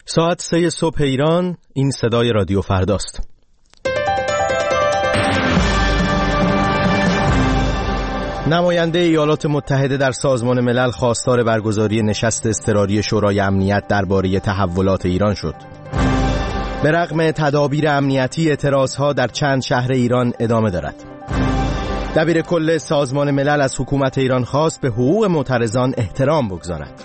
ساعت 3 صبح ایران. این صدای رادیو فرداست. نماینده ایالات متحده در سازمان ملل خواستار برگزاری نشست اضطراری شورای امنیت درباره تحولات ایران شد. به رغم تدابیر امنیتی، اعتراضها در چند شهر ایران ادامه دارد. دبیر کل سازمان ملل از حکومت ایران خواست به حقوق معترضان احترام بگذارد.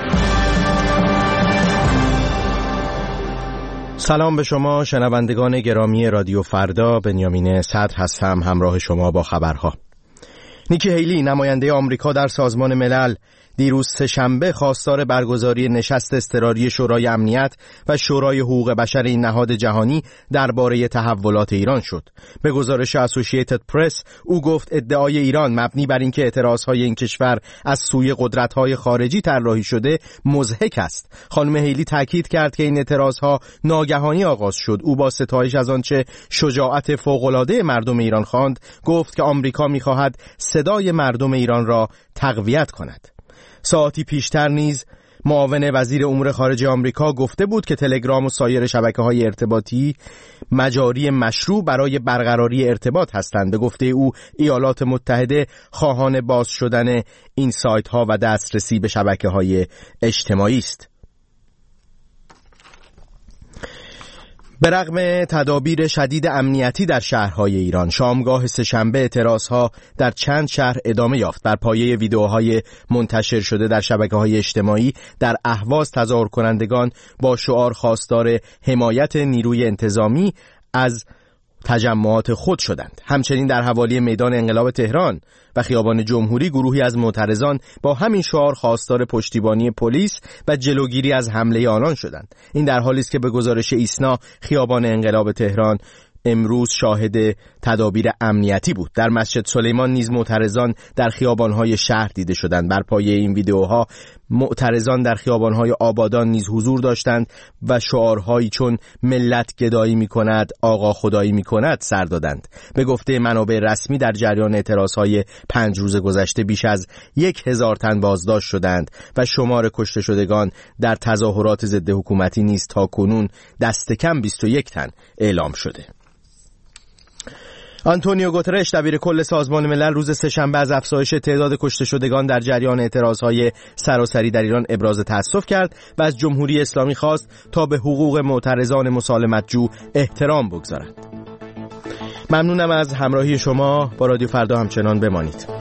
سلام به شما شنوندگان گرامی رادیو فردا. بنیامین صدر هستم همراه شما با خبرها. نیکی هیلی نماینده آمریکا در سازمان ملل دیروز سه‌شنبه خواستار برگزاری نشست اضطراری شورای امنیت و شورای حقوق بشر این نهاد جهانی درباره تحولات ایران شد. به گزارش اسوسییتد پرس او گفت ادعای ایران مبنی بر اینکه اعتراضهای این کشور از سوی قدرت‌های خارجی طراحی شده مضحک است. خانم هیلی تاکید کرد که این اعتراضها ناگهانی آغاز شد. او با ستایش از آنچه شجاعت فوق‌العاده مردم ایران خواند، گفت که آمریکا می‌خواهد صدای مردم ایران را تقویت کند. ساعتی پیشتر نیز معاون وزیر امور خارجه آمریکا گفته بود که تلگرام و سایر شبکه‌های ارتباطی مجاری مشروع برای برقراری ارتباط هستند. به گفته او ایالات متحده خواهان باز شدن این سایت‌ها و دسترسی به شبکه‌های اجتماعی است. به رغم تدابیر شدید امنیتی در شهرهای ایران، شامگاه سه‌شنبه اعتراضها در چند شهر ادامه یافت. بر پایه ویدیوهای منتشر شده در شبکه‌های اجتماعی در اهواز تظاهر کنندگان با شعار خواستار حمایت نیروی انتظامی از تجمعات خود شدند. همچنین در حوالی میدان انقلاب تهران و خیابان جمهوری گروهی از معترضان با همین شعار خواستار پشتیبانی پلیس و جلوگیری از حمله آنان شدند. این در حالی است که به گزارش ایسنا خیابان انقلاب تهران امروز شاهد تدابیر امنیتی بود. در مسجد سلیمان نیز معترضان در خیابان‌های شهر دیده شدند. بر پایه این ویدیوها معترضان در خیابان‌های آبادان نیز حضور داشتند و شعارهایی چون ملت گدایی می‌کند، آقا خدایی می‌کند سر دادند. به گفته منابع رسمی در جریان اعتراضهای 5 روز گذشته بیش از 1000 تن بازداشت شدند و شمار کشته شدگان در تظاهرات ضد حکومتی نیز تاکنون دست کم 21 تن اعلام شده. آنتونیو گوترش دبیر کل سازمان ملل روز سه‌شنبه از افزایش تعداد کشته شدگان در جریان اعتراضهای سراسری در ایران ابراز تأسف کرد و از جمهوری اسلامی خواست تا به حقوق معترضان مسالمت‌جو احترام بگذارد. ممنونم از همراهی شما. با رادیو فردا همچنان بمانید.